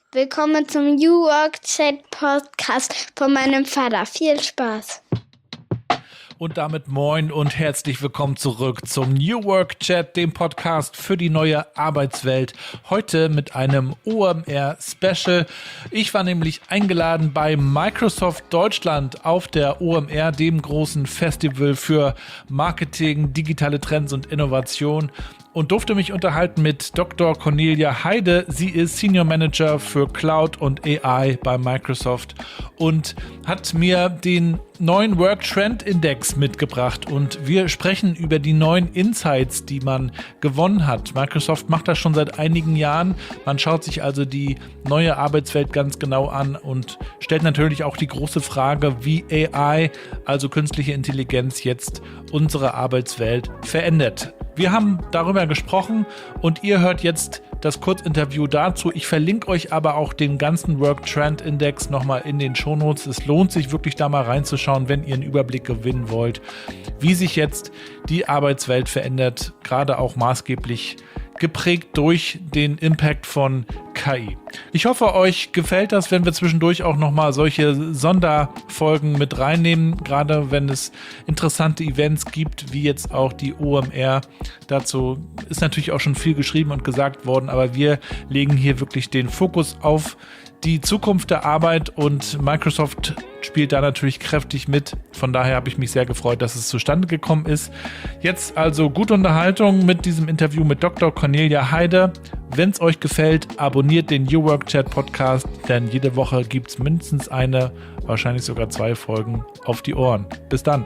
Willkommen zum New Work Chat Podcast von meinem Vater. Viel Spaß. Und damit moin und herzlich willkommen zurück zum New Work Chat, dem Podcast für die neue Arbeitswelt. Heute mit einem OMR-Special. Ich war nämlich eingeladen bei Microsoft Deutschland auf der OMR, dem großen Festival für Marketing, digitale Trends und Innovation. Und durfte mich unterhalten mit Dr. Cornelia Heide. Sie ist Senior Manager für Cloud und AI bei Microsoft und hat mir den neuen Work Trend Index mitgebracht. Und wir sprechen über die neuen Insights, die man gewonnen hat. Microsoft macht das schon seit einigen Jahren. Man schaut sich also die neue Arbeitswelt ganz genau an und stellt natürlich auch die große Frage, wie AI, also künstliche Intelligenz, jetzt unsere Arbeitswelt verändert. Wir haben darüber gesprochen und ihr hört jetzt das Kurzinterview dazu. Ich verlinke euch aber auch den ganzen Work Trend Index nochmal in den Shownotes. Es lohnt sich wirklich da mal reinzuschauen, wenn ihr einen Überblick gewinnen wollt, wie sich jetzt die Arbeitswelt verändert, gerade auch maßgeblich geprägt durch den Impact von KI. Ich hoffe, euch gefällt das, wenn wir zwischendurch auch nochmal solche Sonderfolgen mit reinnehmen, gerade wenn es interessante Events gibt, wie jetzt auch die OMR. Dazu ist natürlich auch schon viel geschrieben und gesagt worden, aber wir legen hier wirklich den Fokus auf die Zukunft der Arbeit und Microsoft spielt da natürlich kräftig mit. Von daher habe ich mich sehr gefreut, dass es zustande gekommen ist. Jetzt also gute Unterhaltung mit diesem Interview mit Dr. Cornelia Heide. Wenn es euch gefällt, abonniert den New Work Chat Podcast, denn jede Woche gibt es mindestens eine, wahrscheinlich sogar 2 Folgen auf die Ohren. Bis dann.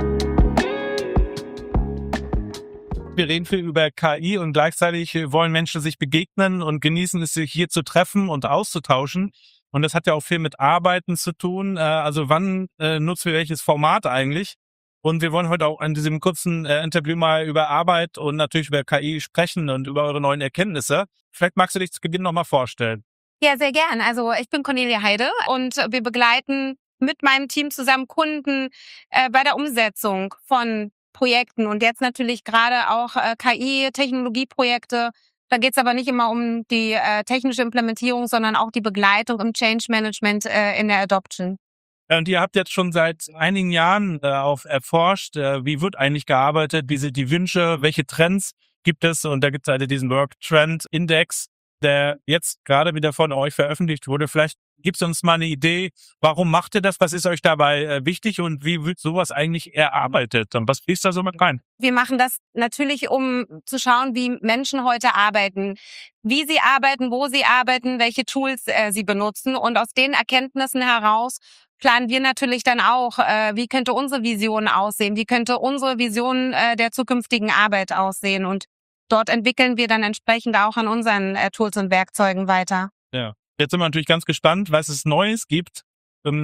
Wir reden viel über KI und gleichzeitig wollen Menschen sich begegnen und genießen es, sich hier zu treffen und auszutauschen. Und das hat ja auch viel mit Arbeiten zu tun. Also wann nutzen wir welches Format eigentlich? Und wir wollen heute auch in diesem kurzen Interview mal über Arbeit und natürlich über KI sprechen und über eure neuen Erkenntnisse. Vielleicht magst du dich zu Beginn nochmal vorstellen. Ja, sehr gern. Also ich bin Cornelia Heide und wir begleiten mit meinem Team zusammen Kunden bei der Umsetzung von Projekten und jetzt natürlich gerade auch KI-Technologieprojekte. Da geht es aber nicht immer um die technische Implementierung, sondern auch die Begleitung im Change Management in der Adoption. Und ihr habt jetzt schon seit einigen Jahren auch erforscht, wie wird eigentlich gearbeitet, wie sind die Wünsche, welche Trends gibt es? Und da gibt es halt diesen Work Trend Index, der jetzt gerade wieder von euch veröffentlicht wurde. Vielleicht gibt es uns mal eine Idee, warum macht ihr das? Was ist euch dabei wichtig und wie wird sowas eigentlich erarbeitet? Und was fließt da so mit rein? Wir machen das natürlich, um zu schauen, wie Menschen heute arbeiten, wie sie arbeiten, wo sie arbeiten, welche Tools sie benutzen. Und aus den Erkenntnissen heraus planen wir natürlich dann auch, wie könnte unsere Vision aussehen, wie könnte unsere Vision der zukünftigen Arbeit aussehen. Und dort entwickeln wir dann entsprechend auch an unseren Tools und Werkzeugen weiter. Ja. Jetzt sind wir natürlich ganz gespannt, was es Neues gibt im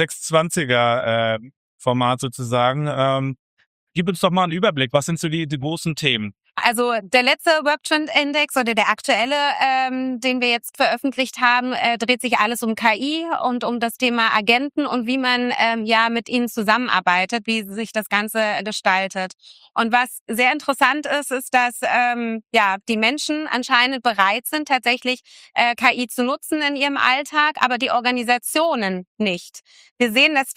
620er Format sozusagen. Gib uns doch mal einen Überblick. Was sind so die großen Themen? Also der letzte Work Trend Index oder der aktuelle, den wir jetzt veröffentlicht haben, dreht sich alles um KI und um das Thema Agenten und wie man mit ihnen zusammenarbeitet, wie sich das Ganze gestaltet. Und was sehr interessant ist, ist, dass die Menschen anscheinend bereit sind, tatsächlich KI zu nutzen in ihrem Alltag, aber die Organisationen nicht. Wir sehen, dass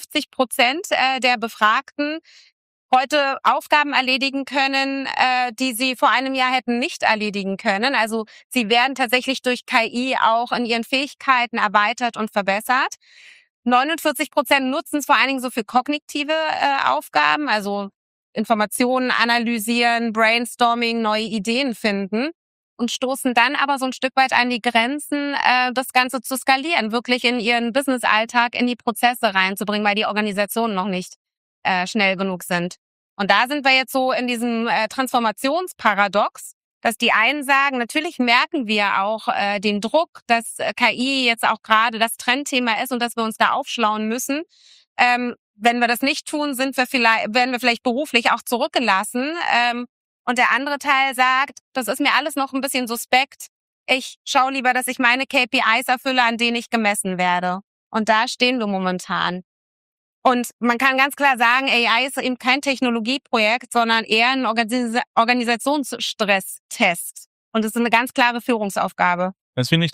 54% der Befragten heute Aufgaben erledigen können, die sie vor einem Jahr hätten nicht erledigen können. Also sie werden tatsächlich durch KI auch in ihren Fähigkeiten erweitert und verbessert. 49% nutzen es vor allen Dingen so für kognitive Aufgaben, also Informationen analysieren, Brainstorming, neue Ideen finden und stoßen dann aber so ein Stück weit an die Grenzen, das Ganze zu skalieren, wirklich in ihren Business-Alltag, in die Prozesse reinzubringen, weil die Organisationen noch nicht schnell genug sind. Und da sind wir jetzt so in diesem Transformationsparadox, dass die einen sagen, natürlich merken wir auch den Druck, dass KI jetzt auch gerade das Trendthema ist und dass wir uns da aufschlauen müssen. Wenn wir das nicht tun, werden wir vielleicht beruflich auch zurückgelassen. Und der andere Teil sagt, das ist mir alles noch ein bisschen suspekt. Ich schaue lieber, dass ich meine KPIs erfülle, an denen ich gemessen werde. Und da stehen wir momentan. Und man kann ganz klar sagen, AI ist eben kein Technologieprojekt, sondern eher ein Organisationsstresstest. Und es ist eine ganz klare Führungsaufgabe. Das finde ich das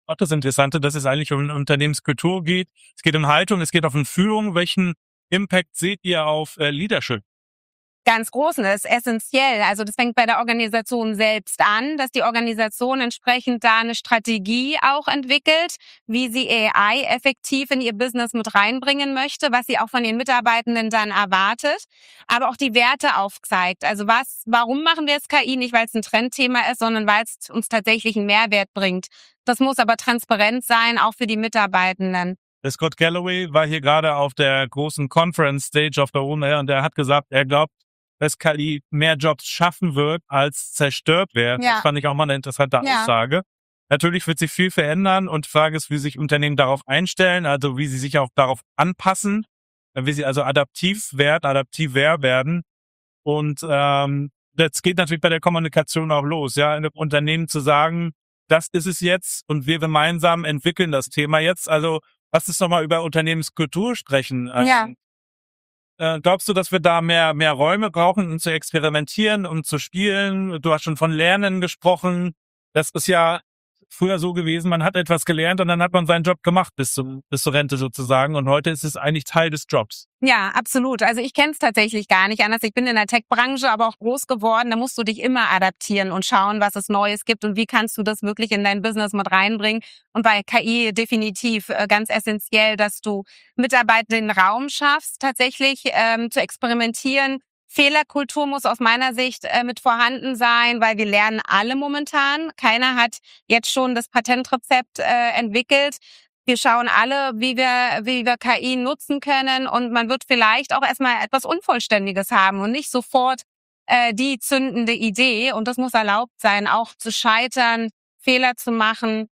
auch das Interessante, dass es eigentlich um Unternehmenskultur geht. Es geht um Haltung, es geht um Führung. Welchen Impact seht ihr auf Leadership? Ganz großen, das ist essentiell. Also das fängt bei der Organisation selbst an, dass die Organisation entsprechend da eine Strategie auch entwickelt, wie sie AI effektiv in ihr Business mit reinbringen möchte, was sie auch von den Mitarbeitenden dann erwartet, aber auch die Werte aufzeigt. Also warum machen wir jetzt KI? Nicht, weil es ein Trendthema ist, sondern weil es uns tatsächlich einen Mehrwert bringt. Das muss aber transparent sein, auch für die Mitarbeitenden. Der Scott Galloway war hier gerade auf der großen Conference Stage of the OMR und der hat gesagt, er glaubt, dass KI mehr Jobs schaffen wird, als zerstört werden. Ja. Das fand ich auch mal eine interessante Ja. Aussage. Natürlich wird sich viel verändern und die Frage ist, wie sich Unternehmen darauf einstellen, also wie sie sich auch darauf anpassen, wie sie also adaptiver werden. Und das geht natürlich bei der Kommunikation auch los, ja, in einem Unternehmen zu sagen, das ist es jetzt und wir gemeinsam entwickeln das Thema jetzt. Also lass uns doch mal über Unternehmenskultur sprechen. Ja. Glaubst du, dass wir da mehr Räume brauchen, um zu experimentieren, um zu spielen? Du hast schon von Lernen gesprochen. Das ist ja früher so gewesen, man hat etwas gelernt und dann hat man seinen Job gemacht bis zur Rente sozusagen. Und heute ist es eigentlich Teil des Jobs. Ja, absolut. Also ich kenne es tatsächlich gar nicht anders. Ich bin in der Tech-Branche aber auch groß geworden. Da musst du dich immer adaptieren und schauen, was es Neues gibt und wie kannst du das wirklich in dein Business mit reinbringen. Und bei KI definitiv ganz essentiell, dass du Mitarbeitenden den Raum schaffst, tatsächlich zu experimentieren. Fehlerkultur muss aus meiner Sicht mit vorhanden sein, weil wir lernen alle momentan. Keiner hat jetzt schon das Patentrezept entwickelt. Wir schauen alle, wie wir KI nutzen können und man wird vielleicht auch erstmal etwas Unvollständiges haben und nicht sofort die zündende Idee. Und das muss erlaubt sein, auch zu scheitern, Fehler zu machen.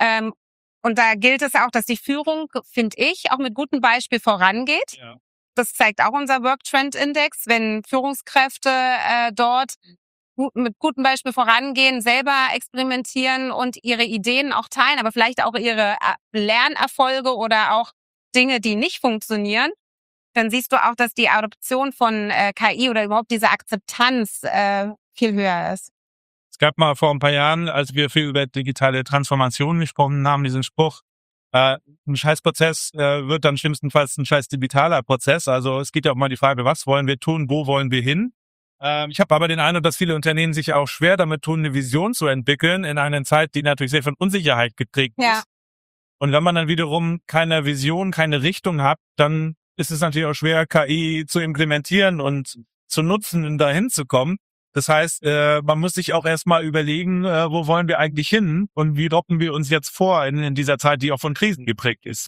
Und da gilt es auch, dass die Führung, finde ich, auch mit gutem Beispiel vorangeht. Ja. Das zeigt auch unser Work Trend Index, wenn Führungskräfte dort mit gutem Beispiel vorangehen, selber experimentieren und ihre Ideen auch teilen, aber vielleicht auch ihre Lernerfolge oder auch Dinge, die nicht funktionieren, dann siehst du auch, dass die Adoption von KI oder überhaupt diese Akzeptanz viel höher ist. Es gab mal vor ein paar Jahren, als wir viel über digitale Transformation gesprochen haben, diesen Spruch, ein Scheißprozess wird dann schlimmstenfalls ein scheiß digitaler Prozess. Also es geht ja auch mal die Frage, was wollen wir tun, wo wollen wir hin? Ich habe aber den Eindruck, dass viele Unternehmen sich auch schwer damit tun, eine Vision zu entwickeln in einer Zeit, die natürlich sehr von Unsicherheit geprägt ist. Und wenn man dann wiederum keine Vision, keine Richtung hat, dann ist es natürlich auch schwer, KI zu implementieren und zu nutzen und dahin zu kommen. Das heißt, man muss sich auch erstmal überlegen, wo wollen wir eigentlich hin und wie droppen wir uns jetzt vor in dieser Zeit, die auch von Krisen geprägt ist.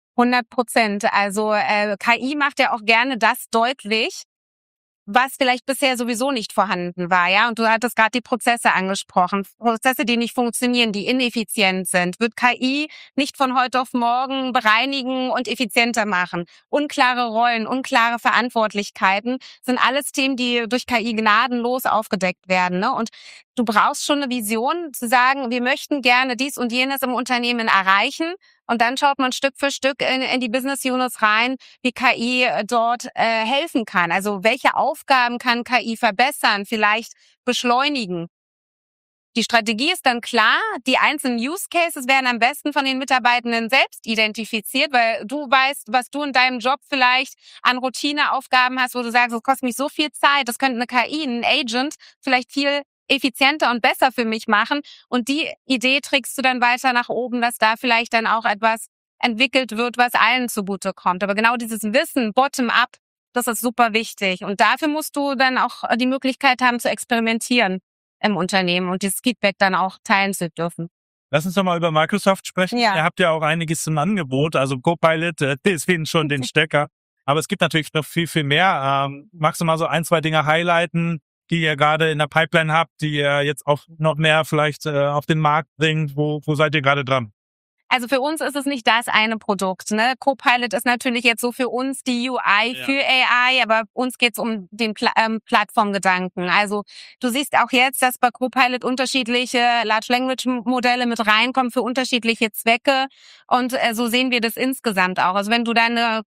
100%. Also KI macht ja auch gerne das deutlich, was vielleicht bisher sowieso nicht vorhanden war, ja. Und du hattest gerade die Prozesse angesprochen. Prozesse, die nicht funktionieren, die ineffizient sind, wird KI nicht von heute auf morgen bereinigen und effizienter machen. Unklare Rollen, unklare Verantwortlichkeiten sind alles Themen, die durch KI gnadenlos aufgedeckt werden, ne? Und du brauchst schon eine Vision, zu sagen, wir möchten gerne dies und jenes im Unternehmen erreichen. Und dann schaut man Stück für Stück in die Business Units rein, wie KI dort helfen kann. Also welche Aufgaben kann KI verbessern, vielleicht beschleunigen. Die Strategie ist dann klar, die einzelnen Use Cases werden am besten von den Mitarbeitenden selbst identifiziert, weil du weißt, was du in deinem Job vielleicht an Routineaufgaben hast, wo du sagst, das kostet mich so viel Zeit, das könnte eine KI, ein Agent vielleicht viel effizienter und besser für mich machen. Und die Idee trägst du dann weiter nach oben, dass da vielleicht dann auch etwas entwickelt wird, was allen zugute kommt. Aber genau dieses Wissen, bottom-up, das ist super wichtig. Und dafür musst du dann auch die Möglichkeit haben, zu experimentieren im Unternehmen und dieses Feedback dann auch teilen zu dürfen. Lass uns doch mal über Microsoft sprechen. Ja. Ihr habt ja auch einiges im Angebot, also Copilot, deswegen schon den Stecker. Aber es gibt natürlich noch viel, viel mehr. Magst du mal so ein, zwei Dinge highlighten, die ihr gerade in der Pipeline habt, die ihr jetzt auch noch mehr vielleicht auf den Markt bringt? Wo seid ihr gerade dran? Also für uns ist es nicht das eine Produkt, ne? Copilot ist natürlich jetzt so für uns die UI für AI, aber uns geht's um den Plattformgedanken. Also du siehst auch jetzt, dass bei Copilot unterschiedliche Large Language Modelle mit reinkommen für unterschiedliche Zwecke und so sehen wir das insgesamt auch. Also wenn du deine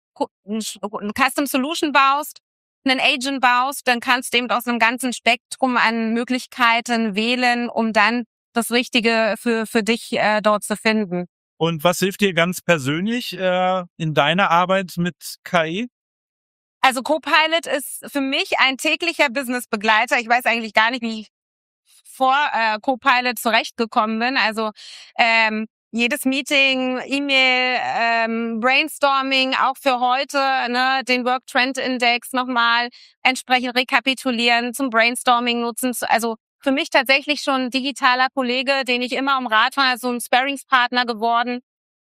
Custom Solution baust, einen Agent baust, dann kannst du eben aus einem ganzen Spektrum an Möglichkeiten wählen, um dann das Richtige für dich dort zu finden. Und was hilft dir ganz persönlich in deiner Arbeit mit KI? Also Copilot ist für mich ein täglicher Businessbegleiter. Ich weiß eigentlich gar nicht, wie ich vor Copilot zurechtgekommen bin. Also jedes Meeting, E-Mail, Brainstorming, auch für heute, ne, den Work Trend Index nochmal entsprechend rekapitulieren, zum Brainstorming nutzen. Also für mich tatsächlich schon ein digitaler Kollege, den ich immer um Rat war, so ein Sparringspartner geworden.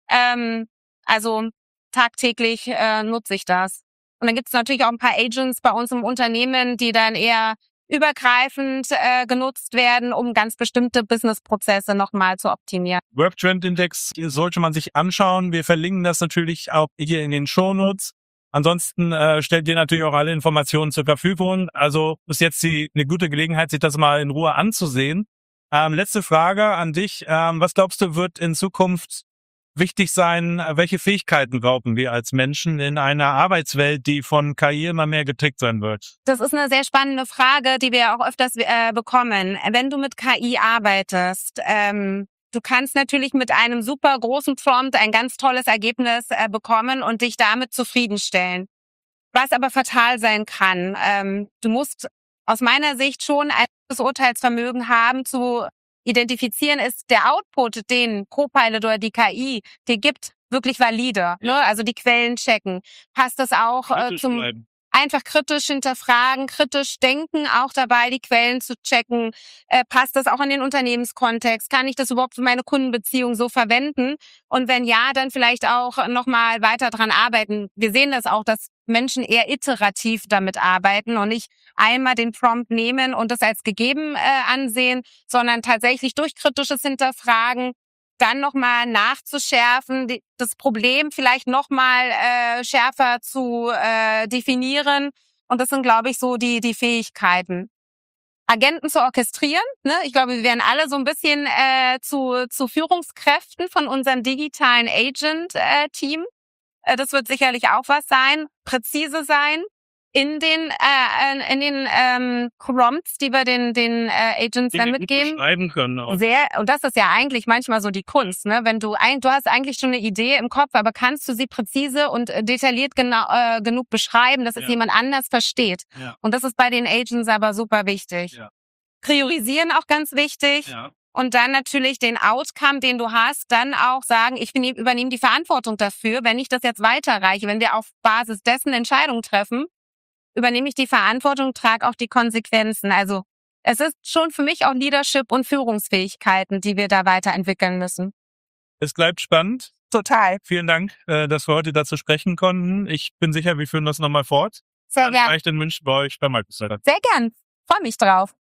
Also tagtäglich nutze ich das. Und dann gibt es natürlich auch ein paar Agents bei uns im Unternehmen, die dann eher übergreifend genutzt werden, um ganz bestimmte Businessprozesse nochmal zu optimieren. Work Trend Index sollte man sich anschauen. Wir verlinken das natürlich auch hier in den Shownotes. Ansonsten stellt ihr natürlich auch alle Informationen zur Verfügung. Also ist jetzt eine gute Gelegenheit, sich das mal in Ruhe anzusehen. Letzte Frage an dich. Was glaubst du, wird in Zukunft wichtig sein? Welche Fähigkeiten brauchen wir als Menschen in einer Arbeitswelt, die von KI immer mehr getrickt sein wird? Das ist eine sehr spannende Frage, die wir auch öfters bekommen. Wenn du mit KI arbeitest, du kannst natürlich mit einem super großen Prompt ein ganz tolles Ergebnis bekommen und dich damit zufriedenstellen. Was aber fatal sein kann, du musst aus meiner Sicht schon ein gutes Urteilsvermögen haben, zu identifizieren, ist der Output, den Copilot oder die KI dir gibt, wirklich valide. Ne? Also die Quellen checken. Passt das auch zum einfach kritisch hinterfragen, kritisch denken, auch dabei die Quellen zu checken. Passt das auch in den Unternehmenskontext? Kann ich das überhaupt für meine Kundenbeziehung so verwenden? Und wenn ja, dann vielleicht auch nochmal weiter dran arbeiten. Wir sehen das auch, dass Menschen eher iterativ damit arbeiten und nicht einmal den Prompt nehmen und das als gegeben ansehen, sondern tatsächlich durch kritisches Hinterfragen dann nochmal nachzuschärfen, das Problem vielleicht nochmal schärfer zu definieren. Und das sind, glaube ich, so die Fähigkeiten. Agenten zu orchestrieren. Ne? Ich glaube, wir werden alle so ein bisschen zu Führungskräften von unserem digitalen Agent-Team. Das wird sicherlich auch was sein. Präzise sein in den Prompts, die wir den Agents dann mitgeben. Beschreiben können auch. Und das ist ja eigentlich manchmal so die Kunst, ne? Wenn du hast eigentlich schon eine Idee im Kopf, aber kannst du sie präzise und detailliert genug beschreiben, dass es jemand anders versteht. Ja. Und das ist bei den Agents aber super wichtig. Ja. Priorisieren auch ganz wichtig. Ja. Und dann natürlich den Outcome, den du hast, dann auch sagen, ich übernehme die Verantwortung dafür, wenn ich das jetzt weiterreiche, wenn wir auf Basis dessen Entscheidungen treffen, übernehme ich die Verantwortung, trage auch die Konsequenzen. Also es ist schon für mich auch Leadership und Führungsfähigkeiten, die wir da weiterentwickeln müssen. Es bleibt spannend. Total. Vielen Dank, dass wir heute dazu sprechen konnten. Ich bin sicher, wir führen das nochmal fort. Sehr gern. Vielleicht in München bei euch bei Microsoft. Sehr gern. Freue mich drauf.